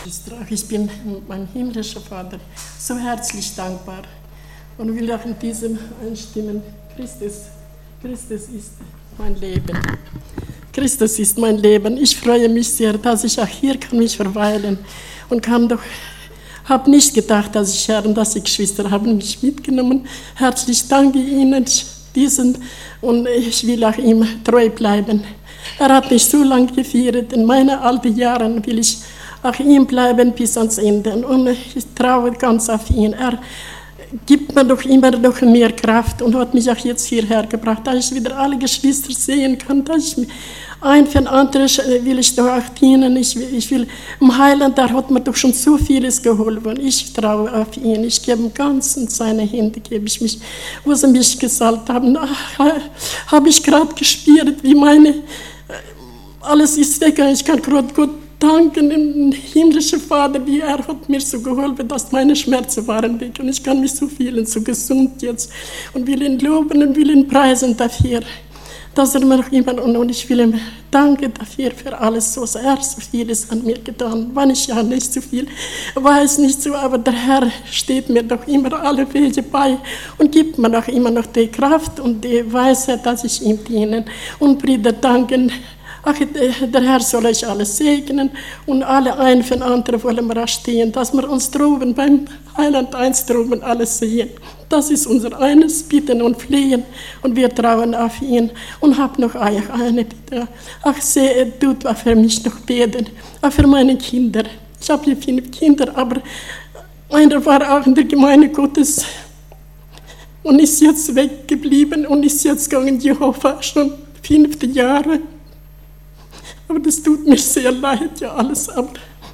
Ich bin meinem himmlischen Vater so herzlich dankbar und will auch in diesem einstimmen, Christus ist mein Leben. Christus ist mein Leben. Ich freue mich sehr, dass ich auch hier kann mich verweilen und habe nicht gedacht, dass ich Herr und dass die Geschwister haben mich mitgenommen. Herzlich danke Ihnen und ich will auch ihm treu bleiben. Er hat mich so lange geführt. In meinen alten Jahren will ich auch ihm bleiben bis ans Ende. Und ich traue ganz auf ihn. Er gibt mir doch immer noch mehr Kraft und hat mich auch jetzt hierher gebracht, dass ich wieder alle Geschwister sehen kann, dass ich ein für ein anderes will ich doch auch dienen. Ich will im Heiland, da hat mir doch schon so vieles geholfen. Ich traue auf ihn. Ich gebe ihm ganz in seine Hände, gebe ich mich, wo sie mich gesalbt haben. Habe ich gerade gespürt, wie alles ist weg. Ich kann gerade Gott danken, dem himmlischen Vater, wie er hat mir so geholfen, dass meine Schmerzen waren weg. Und ich kann mich so fühlen, so gesund jetzt. Und will ihn loben und will ihn preisen dafür, dass er mir noch immer, und ich will ihm danken dafür, für alles, was er so vieles an mir getan. Wann ich ja nicht so viel weiß, nicht so, aber der Herr steht mir doch immer alle Wege bei und gibt mir doch immer noch die Kraft und die Weisheit, dass ich ihm diene. Und Brüder, danken. Ach, der Herr soll euch alles segnen und alle ein für den anderen wollen wir auch stehen, dass wir uns droben beim Heiland eins droben alles sehen. Das ist unser eines Bitten und Flehen und wir trauen auf ihn. Und hab noch eine Bitte. Ach, tut auch für mich noch beten, auch für meine Kinder. Ich habe hier 5 Kinder, aber einer war auch in der Gemeinde Gottes und ist jetzt weggeblieben und ist jetzt gegangen Jehova, schon 5 Jahre. Aber das tut mir sehr leid, ja alles, aber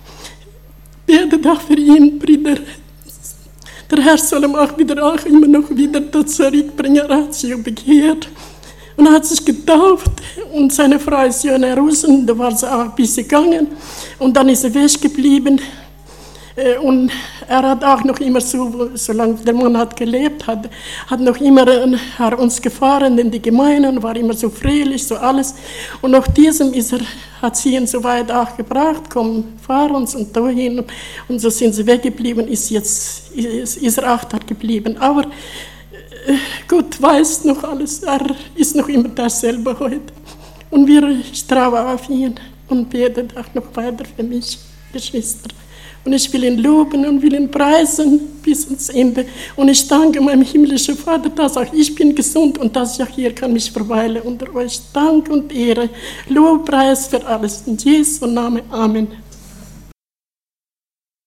betet auch für ihn, Brüder. Der Herr soll ihm auch immer noch wieder zurückbringen. Er hat sich bekehrt und er hat sich getauft und seine Frau ist ja in Jerusalem, da war sie auch ein bisschen gegangen und dann ist er weggeblieben. Und er hat auch noch immer solange der Mann hat gelebt, hat noch immer uns gefahren in die Gemeinde und war immer so fröhlich, so alles. Und nach diesem hat sie ihn so weit auch gebracht, komm, fahr uns und dahin. Und so sind sie weggeblieben, ist er auch dort geblieben. Aber Gott weiß noch alles, er ist noch immer dasselbe heute. Und ich traue auf ihn und bete auch noch weiter für mich, Geschwister. Und ich will ihn loben und will ihn preisen bis ans Ende. Und ich danke meinem himmlischen Vater, dass auch ich bin gesund und dass ich auch hier kann mich verweilen unter euch. Dank und Ehre, Lobpreis für alles. In Jesu Namen. Amen.